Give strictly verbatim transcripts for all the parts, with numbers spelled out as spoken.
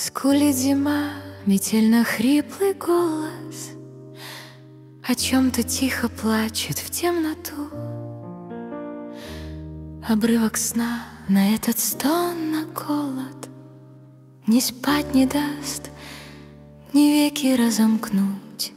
Скулит зима, метельно-хриплый голос о чем-то тихо плачет в темноту. Обрывок сна на этот стон, на голод ни спать не даст, ни веки разомкнуть.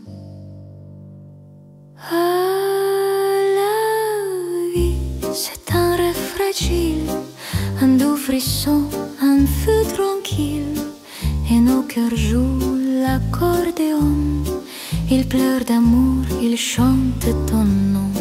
Ah, la vie, c'est un rêve fragile, un doux frisson, un feu tranquille. Et nos cœurs jouent l'accordéon. Ils pleurent d'amour, ils chantent ton nom.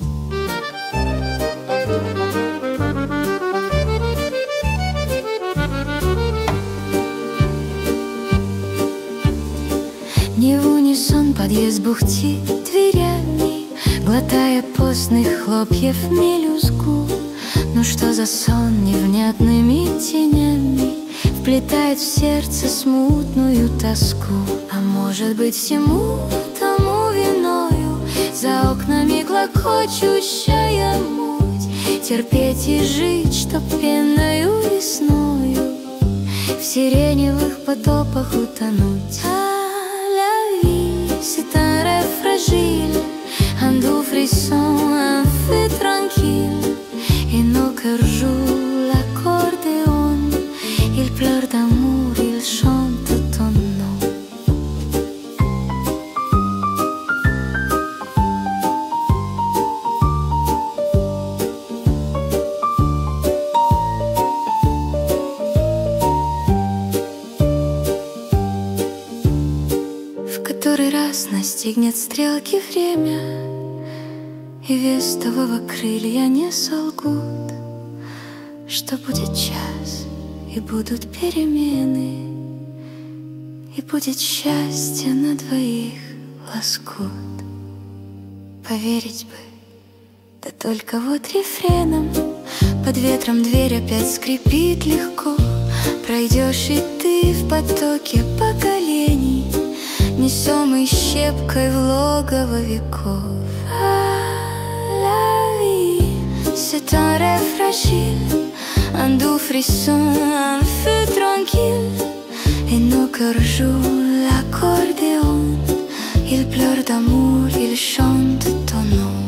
Не в унисон подъезд бухтит дверями, глотая постных хлопьев мелюзгу. Ну что за сон невнятными тенями вплетает в сердце смутную тоску? А может быть, всему тому виною за окнами клокочущая муть? Терпеть и жить, чтоб пенною весною в сиреневых потопах утонуть. Ah, la vie, c'est un rêve fragile, un doux frisson, un feu tranquille. Et nos cœurs jouent l'accordéon. Ils pleurent d'amour, ils chantent ton nom. В который раз настигнет стрелки время, и вестового крылья не солгут, что будет час, и будут перемены, и будет счастье на двоих лоскут. Поверить бы, да только вот рефреном под ветром дверь опять скрипит легко. Пройдешь и ты в потоке поколений, несомый щепкой в логово веков. C'est un rêve fragile, un doux frisson, un feu tranquille. Et nos cœurs jouent l'accordéon. Ils pleurent d'amour, ils chantent ton nom.